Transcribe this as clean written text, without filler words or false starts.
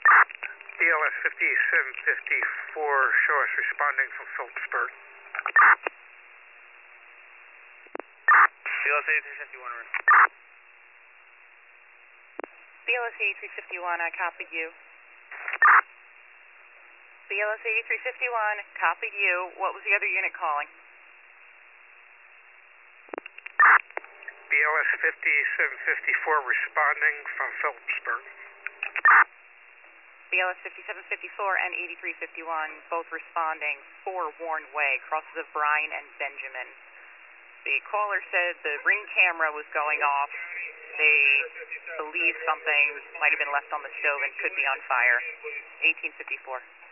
BLS 5754, show us responding from Phillipsburg. BLS 8351, BLS 8351, I copied you. BLS 8351, copied you. What was the other unit calling? BLS 5754 responding from Phillipsburg. BLS 5754 and 8351, both responding for Warren Way, crosses of Bryan and Benjamin. The caller said the ring camera was going off. They believe something might have been left on the stove and could be on fire. 1854.